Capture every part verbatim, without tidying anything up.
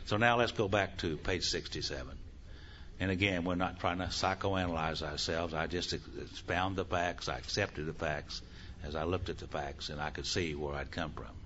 So now let's go back to page sixty-seven. And again, we're not trying to psychoanalyze ourselves. I just expound the facts. I accepted the facts as I looked at the facts, and I could see where I'd come from.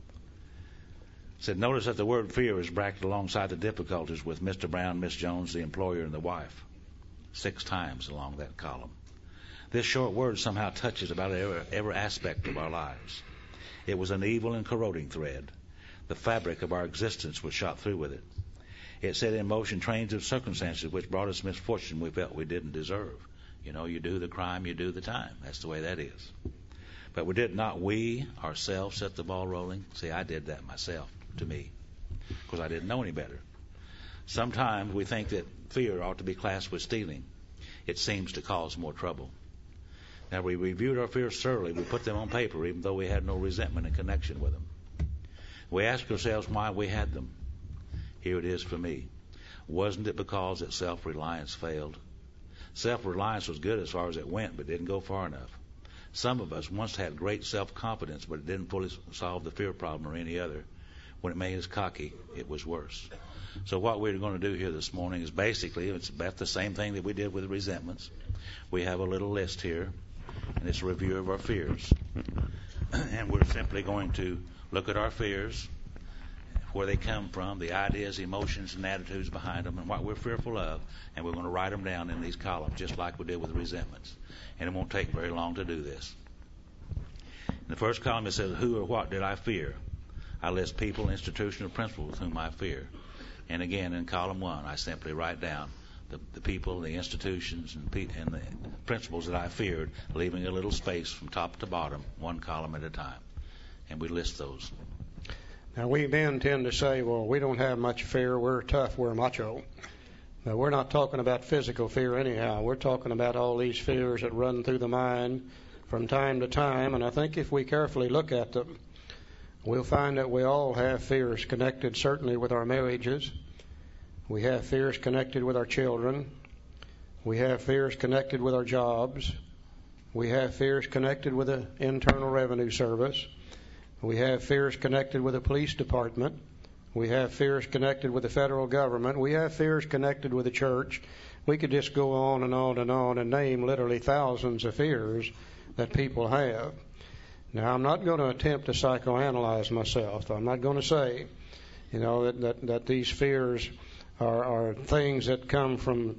It said, notice that the word fear is bracketed alongside the difficulties with Mister Brown, Miss Jones, the employer, and the wife. Six times along that column. This short word somehow touches about every, every aspect of our lives. It was an evil and corroding thread. The fabric of our existence was shot through with it. It set in motion trains of circumstances which brought us misfortune we felt we didn't deserve. You know, you do the crime, you do the time. That's the way that is. But we did not we ourselves set the ball rolling. See, I did that myself, to me, because I didn't know any better. Sometimes we think that fear ought to be classed with stealing. It seems to cause more trouble. Now, we reviewed our fears thoroughly. We put them on paper, even though we had no resentment in connection with them. We asked ourselves why we had them. Here it is for me. Wasn't it because that self-reliance failed? Self-reliance was good as far as it went, but didn't go far enough. Some of us once had great self-confidence, but it didn't fully solve the fear problem or any other. When it made us cocky, it was worse. So what we're going to do here this morning is basically, it's about the same thing that we did with resentments. We have a little list here, and it's a review of our fears. And we're simply going to look at our fears, where they come from, the ideas, emotions, and attitudes behind them, and what we're fearful of, and we're going to write them down in these columns, just like we did with resentments. And it won't take very long to do this. In the first column, it says, who or what did I fear? I list people, institutions, or principles whom I fear. And again, in column one, I simply write down the, the people, the institutions, and, pe- and the principles that I feared, leaving a little space from top to bottom, one column at a time. And we list those. Now, we men tend to say, well, we don't have much fear. We're tough. We're macho. Now, we're not talking about physical fear anyhow. We're talking about all these fears that run through the mind from time to time. And I think if we carefully look at them, we'll find that we all have fears connected certainly with our marriages. We have fears connected with our children. We have fears connected with our jobs. We have fears connected with the Internal Revenue Service. We have fears connected with the police department. We have fears connected with the federal government. We have fears connected with the church. We could just go on and on and on and name literally thousands of fears that people have. Now, I'm not going to attempt to psychoanalyze myself. I'm not going to say, you know, that, that, that these fears are, are things that come from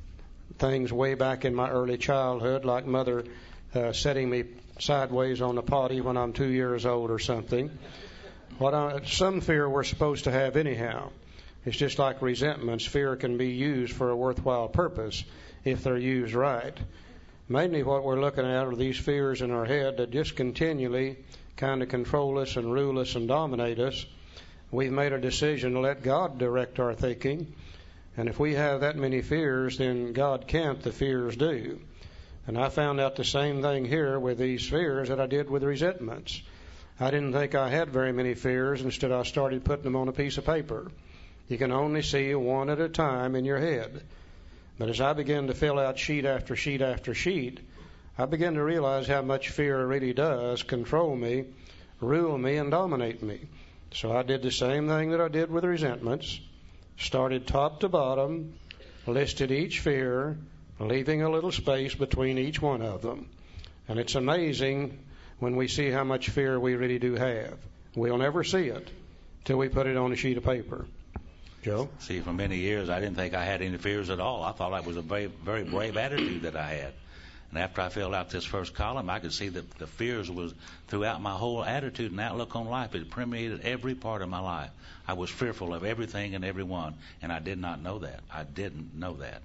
things way back in my early childhood, like mother uh, setting me sideways on the potty when I'm two years old or something. What I, some fear we're supposed to have anyhow. It's just like resentments. Fear can be used for a worthwhile purpose if they're used right. Mainly what we're looking at are these fears in our head that just continually kind of control us and rule us and dominate us. We've made a decision to let God direct our thinking. And if we have that many fears, then God can't, the fears do. And I found out the same thing here with these fears that I did with resentments. I didn't think I had very many fears. Instead, I started putting them on a piece of paper. You can only see one at a time in your head. But as I began to fill out sheet after sheet after sheet, I began to realize how much fear really does control me, rule me, and dominate me. So I did the same thing that I did with resentments. Started top to bottom, listed each fear, leaving a little space between each one of them. And it's amazing when we see how much fear we really do have. We'll never see it till we put it on a sheet of paper. Joe? See, for many years, I didn't think I had any fears at all. I thought that was a very, very brave attitude that I had. And after I filled out this first column, I could see that the fears was throughout my whole attitude and outlook on life. It permeated every part of my life. I was fearful of everything and everyone, and I did not know that. I didn't know that.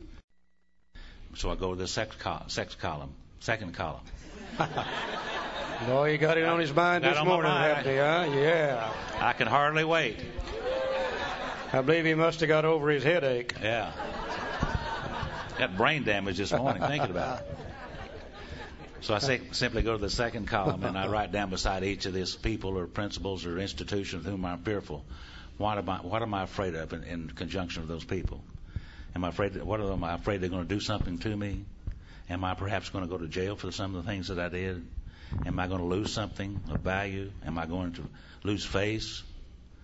So I go to the sex, col- sex column, second column. Boy, you got it on his mind Got this on morning, mind. haven't you, huh? Yeah. I can hardly wait. I believe he must have got over his headache. Yeah. Got brain damage this morning thinking about it. So I say, simply go to the second column and I write down beside each of these people or principles or institutions whom I'm fearful. What am I, what am I afraid of in, in conjunction with those people? Am I afraid? What am I afraid they're going to do something to me? Am I perhaps going to go to jail for some of the things that I did? Am I going to lose something of value? Am I going to lose face?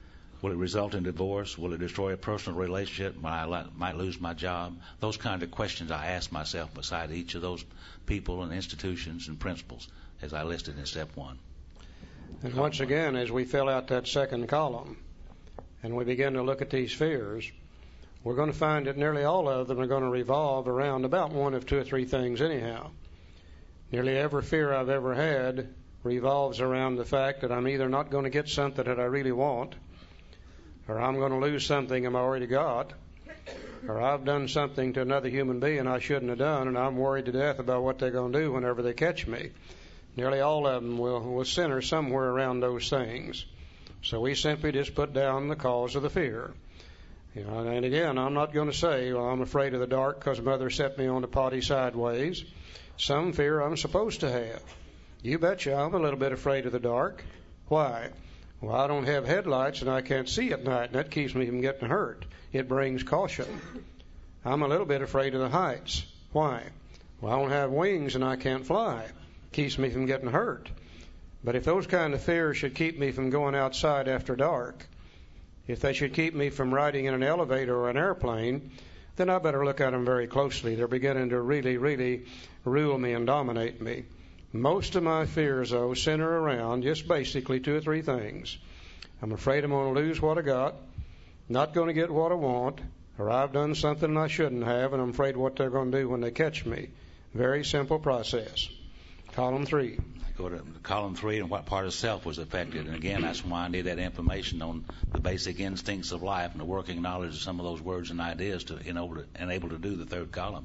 Will it result in divorce? Will it destroy a personal relationship? Might I might lose my job? Those kind of questions I ask myself beside each of those people and institutions and principles as I listed in step one. And once again, as we fill out that second column and we begin to look at these fears, we're going to find that nearly all of them are going to revolve around about one of two or three things anyhow. Nearly every fear I've ever had revolves around the fact that I'm either not going to get something that I really want, or I'm going to lose something I've already got, or I've done something to another human being I shouldn't have done, and I'm worried to death about what they're going to do whenever they catch me. Nearly all of them will, will center somewhere around those things. So we simply just put down the cause of the fear. You know, and again, I'm not going to say, well, I'm afraid of the dark because Mother set me on the potty sideways. Some fear I'm supposed to have. You betcha I'm a little bit afraid of the dark. Why? Well, I don't have headlights and I can't see at night, and that keeps me from getting hurt. It brings caution. I'm a little bit afraid of the heights. Why? Well, I don't have wings and I can't fly. Keeps me from getting hurt. But if those kind of fears should keep me from going outside after dark, if they should keep me from riding in an elevator or an airplane, then I better look at them very closely. They're beginning to really, really rule me and dominate me. Most of my fears, though, center around just basically two or three things. I'm afraid I'm going to lose what I got, not going to get what I want, or I've done something I shouldn't have, and I'm afraid what they're going to do when they catch me. Very simple process. Column three. Go to column three and what part of self was affected. And again, that's why I need that information on the basic instincts of life and the working knowledge of some of those words and ideas to enable to, enable to do the third column.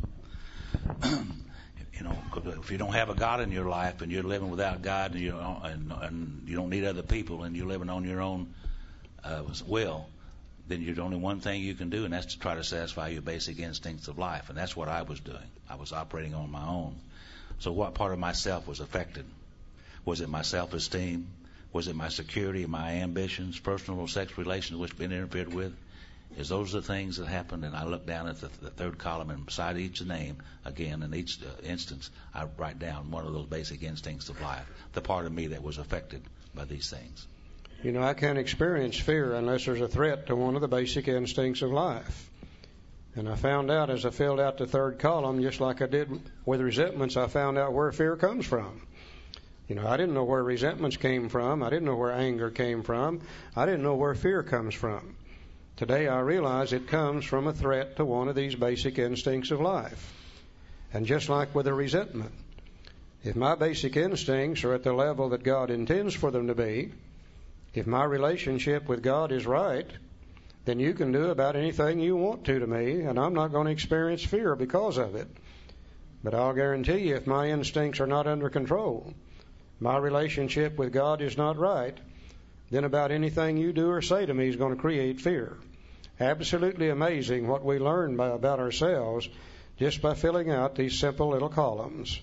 You know, if you don't have a God in your life and you're living without God and you and, and you don't need other people and you're living on your own uh, will, then there's only one thing you can do, and that's to try to satisfy your basic instincts of life. And that's what I was doing. I was operating on my own. So what part of myself was affected? Was it my self-esteem? Was it my security, my ambitions, personal or sex relations which have been interfered with? Is those the things that happened? And I look down at the, the third column, and beside each name, again, in each uh, instance, I write down one of those basic instincts of life, the part of me that was affected by these things. You know, I can't experience fear unless there's a threat to one of the basic instincts of life. And I found out as I filled out the third column, just like I did with resentments, I found out where fear comes from. You know, I didn't know where resentments came from. I didn't know where anger came from. I didn't know where fear comes from. Today I realize it comes from a threat to one of these basic instincts of life. And just like with a resentment, if my basic instincts are at the level that God intends for them to be, if my relationship with God is right, then you can do about anything you want to to me, and I'm not going to experience fear because of it. But I'll guarantee you, if my instincts are not under control, my relationship with God is not right, then about anything you do or say to me is going to create fear. Absolutely amazing what we learn by, about ourselves just by filling out these simple little columns.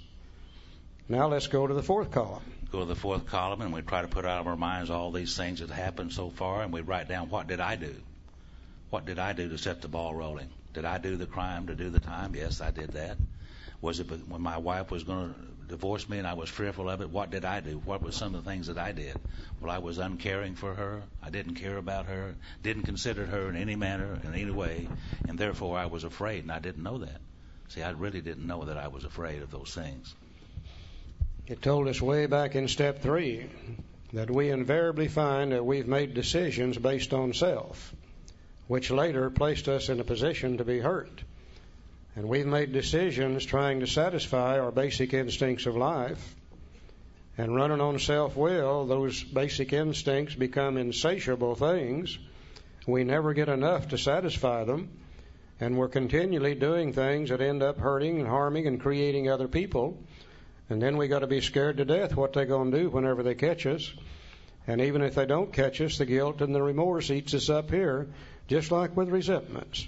Now let's go to the fourth column. Go to the fourth column, and we try to put out of our minds all these things that happened so far, and we write down, what did I do? What did I do to set the ball rolling? Did I do the crime to do the time? Yes, I did that. Was it when my wife was going to divorce me and I was fearful of it? What did I do? What were some of the things that I did? Well, I was uncaring for her. I didn't care about her, didn't consider her in any manner, in any way, and therefore I was afraid, and I didn't know that. See, I really didn't know that I was afraid of those things. It told us way back in step three that we invariably find that we've made decisions based on self, which later placed us in a position to be hurt. And we've made decisions trying to satisfy our basic instincts of life. And running on self-will, those basic instincts become insatiable things. We never get enough to satisfy them. And we're continually doing things that end up hurting and harming and creating other people. And then we got to be scared to death what they're going to do whenever they catch us. And even if they don't catch us, the guilt and the remorse eats us up here, just like with resentments.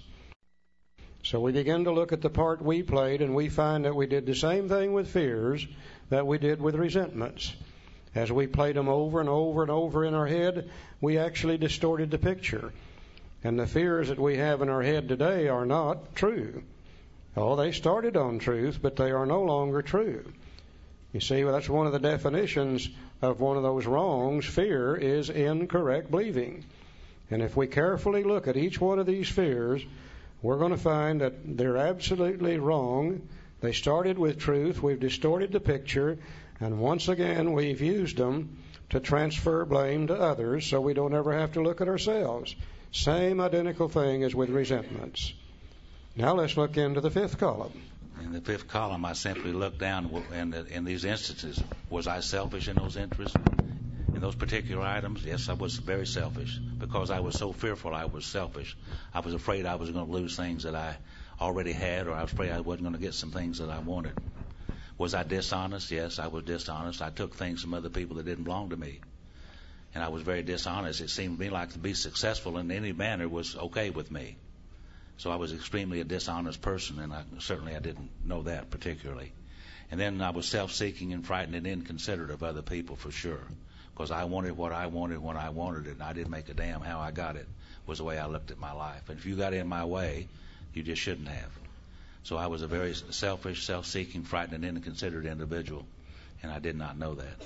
So we begin to look at the part we played, and we find that we did the same thing with fears that we did with resentments. As we played them over and over and over in our head, we actually distorted the picture. And the fears that we have in our head today are not true. Oh, they started on truth, but they are no longer true. You see, well, that's one of the definitions of one of those wrongs. Fear is incorrect believing. And if we carefully look at each one of these fears, we're going to find that they're absolutely wrong. They started with truth. We've distorted the picture. And once again, we've used them to transfer blame to others so we don't ever have to look at ourselves. Same identical thing as with resentments. Now let's look into the fifth column. In the fifth column, I simply looked down in, in these instances. Was I selfish in those interests? In those particular items? Yes, I was very selfish because I was so fearful I was selfish. I was afraid I was going to lose things that I already had, or I was afraid I wasn't going to get some things that I wanted. Was I dishonest? Yes, I was dishonest. I took things from other people that didn't belong to me. And I was very dishonest. It seemed to me like to be successful in any manner was okay with me. So I was extremely a dishonest person, and I, certainly I didn't know that particularly. And then I was self-seeking and frightened and inconsiderate of other people for sure, because I wanted what I wanted when I wanted it, and I didn't make a damn how I got it, was the way I looked at my life. And if you got in my way, you just shouldn't have. So I was a very selfish, self-seeking, frightened, and inconsiderate individual, and I did not know that.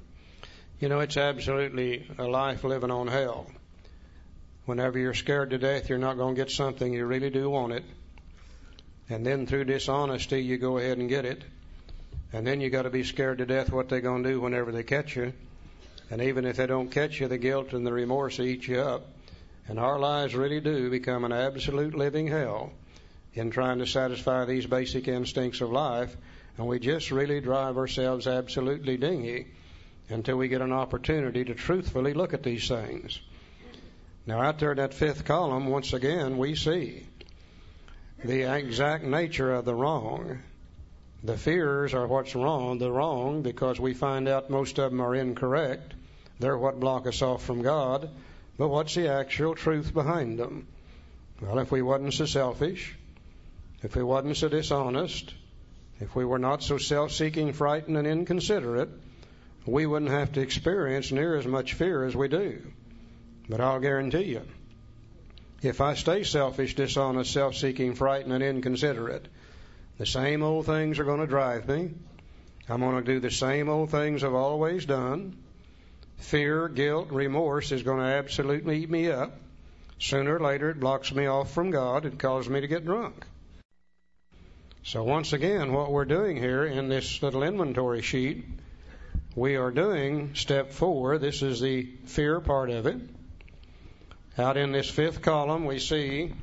You know, it's absolutely a life living on hell. Whenever you're scared to death, you're not going to get something, you really do want it. And then through dishonesty, you go ahead and get it. And then you got to be scared to death what they're going to do whenever they catch you. And even if they don't catch you, the guilt and the remorse eat you up. And our lives really do become an absolute living hell in trying to satisfy these basic instincts of life. And we just really drive ourselves absolutely dingy until we get an opportunity to truthfully look at these things. Now, out there in that fifth column, once again, we see the exact nature of the wrong. The fears are what's wrong, the wrong, because we find out most of them are incorrect. They're what block us off from God. But what's the actual truth behind them? Well, if we wasn't so selfish, if we wasn't so dishonest, if we were not so self-seeking, frightened, and inconsiderate, we wouldn't have to experience near as much fear as we do. But I'll guarantee you, if I stay selfish, dishonest, self-seeking, frightened, and inconsiderate, the same old things are going to drive me. I'm going to do the same old things I've always done. Fear, guilt, remorse is going to absolutely eat me up. Sooner or later, it blocks me off from God. It causes me to get drunk. So once again, what we're doing here in this little inventory sheet, we are doing step four. This is the fear part of it. Out in this fifth column, we see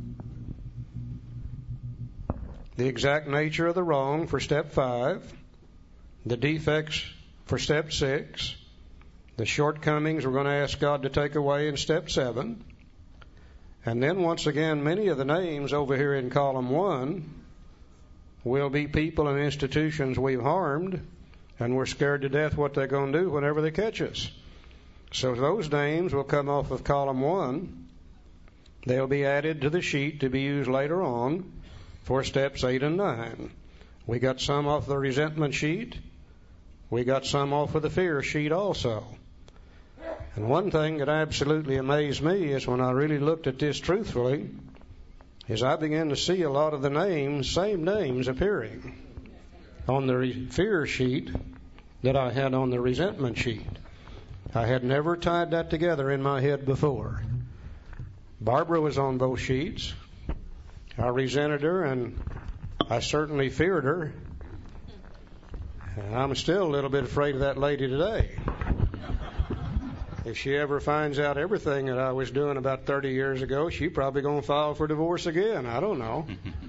the exact nature of the wrong for step five, the defects for step six, the shortcomings we're going to ask God to take away in step seven, and then once again, many of the names over here in column one will be people and institutions we've harmed, and we're scared to death what they're going to do whenever they catch us. So those names will come off of column one. They'll be added to the sheet to be used later on for steps eight and nine. We got some off the resentment sheet. We got some off of the fear sheet also. And one thing that absolutely amazed me is when I really looked at this truthfully, is I began to see a lot of the names, same names appearing on the re- fear sheet that I had on the resentment sheet. I had never tied that together in my head before. Barbara was on both sheets. I resented her, and I certainly feared her. And I'm still a little bit afraid of that lady today. If she ever finds out everything that I was doing about thirty years ago, she's probably going to file for divorce again. I don't know.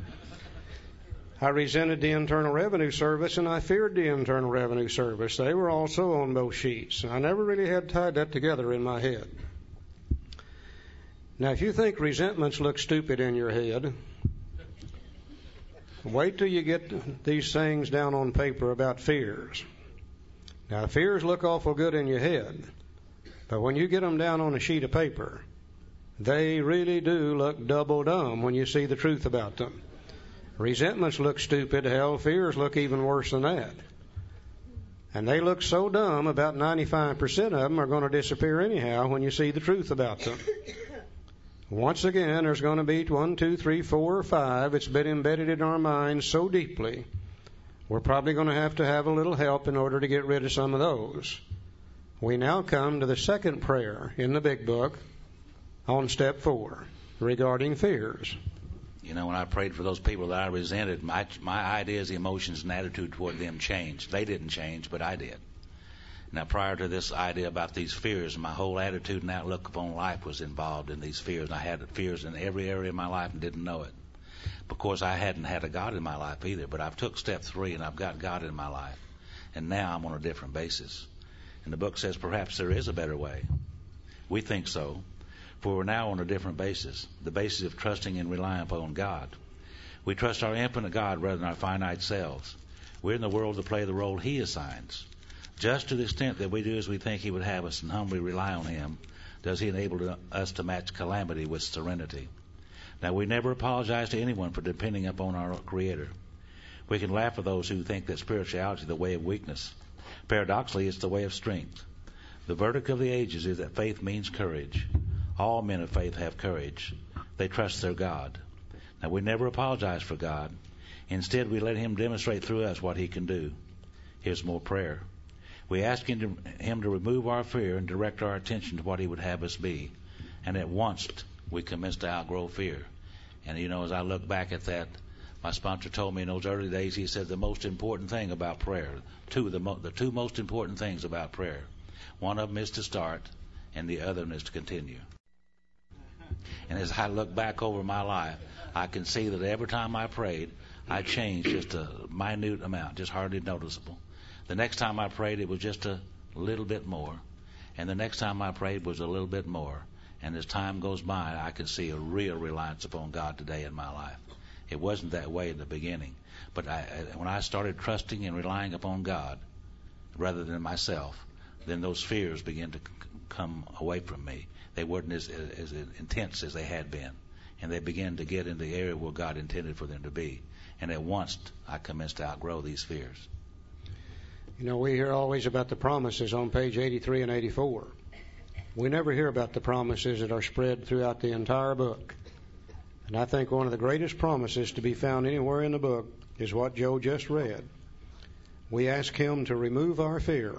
I resented the Internal Revenue Service, and I feared the Internal Revenue Service. They were also on both sheets. I never really had tied that together in my head. Now, if you think resentments look stupid in your head, wait till you get these things down on paper about fears. Now, fears look awful good in your head, but when you get them down on a sheet of paper, they really do look double dumb when you see the truth about them. Resentments look stupid. Hell, fears look even worse than that. And they look so dumb, about ninety-five percent of them are going to disappear anyhow when you see the truth about them. Once again, there's going to be one, two, three, four, or five. It's been embedded in our minds so deeply, we're probably going to have to have a little help in order to get rid of some of those. We now come to the second prayer in the big book on step four regarding fears. You know, when I prayed for those people that I resented, my my ideas, emotions, and attitude toward them changed. They didn't change, but I did. Now, prior to this idea about these fears, my whole attitude and outlook upon life was involved in these fears. And I had fears in every area of my life and didn't know it. Of course, I hadn't had a God in my life either, but I've took step three and I've got God in my life. And now I'm on a different basis. And the book says perhaps there is a better way. We think so. For we're now on a different basis, the basis of trusting and relying upon God. We trust our infinite God rather than our finite selves. We're in the world to play the role He assigns. Just to the extent that we do as we think He would have us and humbly rely on Him, does He enable us to match calamity with serenity. Now, we never apologize to anyone for depending upon our Creator. We can laugh at those who think that spirituality is the way of weakness. Paradoxically, it's the way of strength. The verdict of the ages is that faith means courage. All men of faith have courage. They trust their God. Now, we never apologize for God. Instead, we let Him demonstrate through us what He can do. Here's more prayer. We ask him to, him to remove our fear and direct our attention to what He would have us be. And at once, we commence to outgrow fear. And, you know, as I look back at that, my sponsor told me in those early days, he said the most important thing about prayer, two the, mo- the two most important things about prayer, one of them is to start, and the other one is to continue. And as I look back over my life, I can see that every time I prayed, I changed just a minute amount, just hardly noticeable. The next time I prayed, it was just a little bit more. And the next time I prayed was a little bit more. And as time goes by, I can see a real reliance upon God today in my life. It wasn't that way in the beginning. But I, when I started trusting and relying upon God rather than myself, then those fears began to c- come away from me. They weren't as, as intense as they had been. And they began to get in the area where God intended for them to be. And at once, I commenced to outgrow these fears. You know, we hear always about the promises on page eighty-three and eighty-four. We never hear about the promises that are spread throughout the entire book. And I think one of the greatest promises to be found anywhere in the book is what Joe just read. We ask Him to remove our fear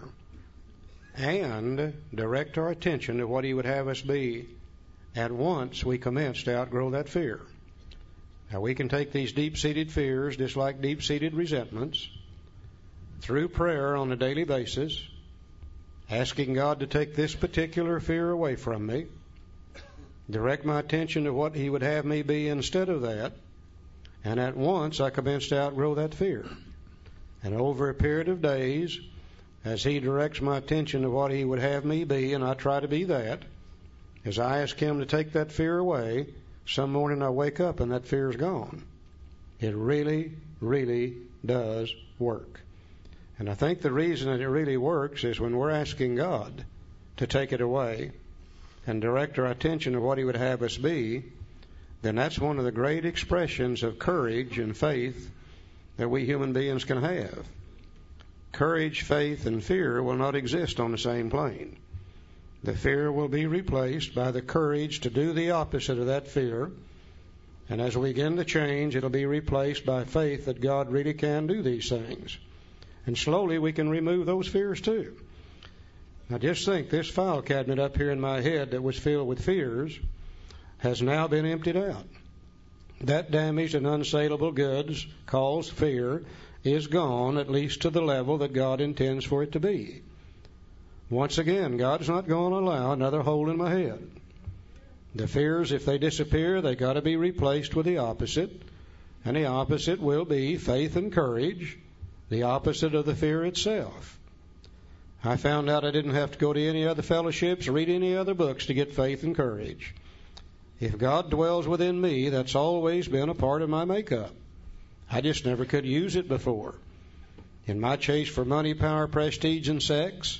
and direct our attention to what He would have us be. At once, we commence to outgrow that fear. Now, we can take these deep-seated fears, just like deep-seated resentments, through prayer on a daily basis, asking God to take this particular fear away from me, direct my attention to what He would have me be instead of that, and at once I commence to outgrow that fear. And over a period of days, as He directs my attention to what He would have me be, and I try to be that, as I ask Him to take that fear away, some morning I wake up and that fear is gone. It really, really does work. And I think the reason that it really works is when we're asking God to take it away and direct our attention to what He would have us be, then that's one of the great expressions of courage and faith that we human beings can have. Courage, faith, and fear will not exist on the same plane. The fear will be replaced by the courage to do the opposite of that fear. And as we begin to change, it'll be replaced by faith that God really can do these things. And slowly we can remove those fears too. Now just think, this file cabinet up here in my head that was filled with fears has now been emptied out. That damaged and unsaleable goods, called fear, is gone, at least to the level that God intends for it to be. Once again, God's not going to allow another hole in my head. The fears, if they disappear, they got to be replaced with the opposite. And the opposite will be faith and courage, the opposite of the fear itself. I found out I didn't have to go to any other fellowships, read any other books to get faith and courage. If God dwells within me, that's always been a part of my makeup. I just never could use it before. In my chase for money, power, prestige, and sex,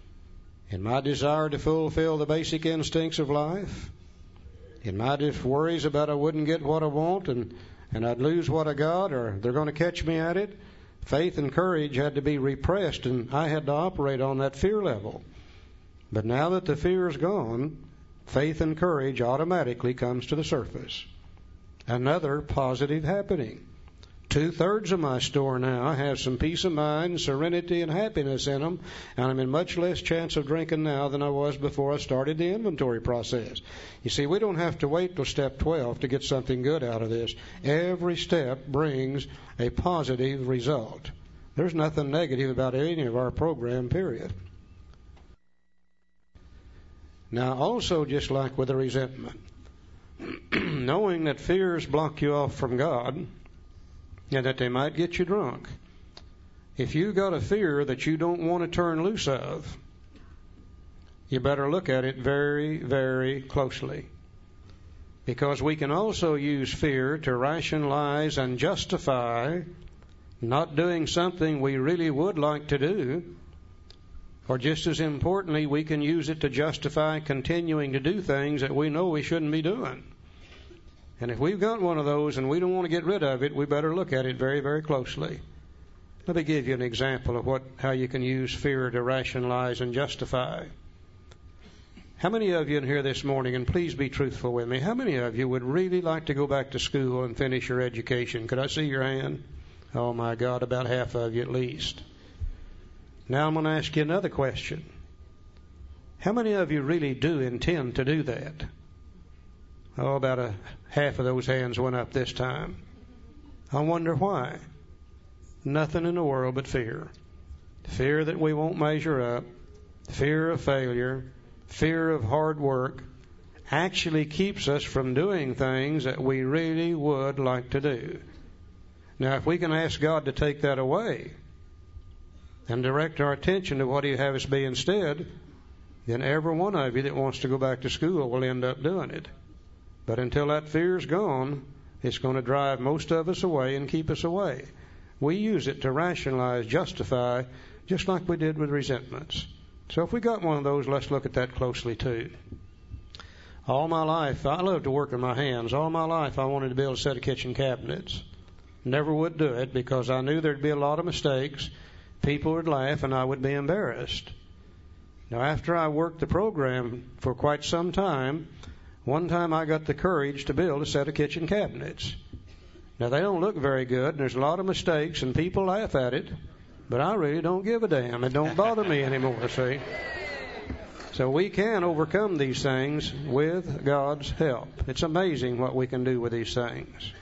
in my desire to fulfill the basic instincts of life, in my just worries about I wouldn't get what I want and, and I'd lose what I got or they're going to catch me at it, faith and courage had to be repressed and I had to operate on that fear level. But now that the fear is gone, faith and courage automatically comes to the surface. Another positive happening. Two-thirds of my store now have some peace of mind, serenity, and happiness in them, and I'm in much less chance of drinking now than I was before I started the inventory process. You see, we don't have to wait till step twelve to get something good out of this. Every step brings a positive result. There's nothing negative about any of our program, period. Now, also, just like with the resentment, knowing that fears block you off from God, and that they might get you drunk. If you got a fear that you don't want to turn loose of, you better look at it very, very closely. Because we can also use fear to rationalize and justify not doing something we really would like to do, or just as importantly, we can use it to justify continuing to do things that we know we shouldn't be doing. And if we've got one of those and we don't want to get rid of it, we better look at it very, very closely. Let me give you an example of what how you can use fear to rationalize and justify. How many of you in here this morning, and please be truthful with me, how many of you would really like to go back to school and finish your education? Could I see your hand? Oh, my God, about half of you at least. Now I'm going to ask you another question. How many of you really do intend to do that? Oh, about a half of those hands went up this time. I wonder why. Nothing in the world but fear. Fear that we won't measure up, fear of failure, fear of hard work, actually keeps us from doing things that we really would like to do. Now, if we can ask God to take that away and direct our attention to what He'd have us be instead, then every one of you that wants to go back to school will end up doing it. But until that fear's gone, it's going to drive most of us away and keep us away. We use it to rationalize, justify, just like we did with resentments. So if we got one of those, let's look at that closely too. All my life, I love to work with my hands. All my life I wanted to build a set of kitchen cabinets. Never would do it because I knew there'd be a lot of mistakes. People would laugh and I would be embarrassed. Now, after I worked the program for quite some time, one time I got the courage to build a set of kitchen cabinets. Now, they don't look very good, and there's a lot of mistakes, and people laugh at it, but I really don't give a damn. It don't bother me anymore, see? So we can overcome these things with God's help. It's amazing what we can do with these things.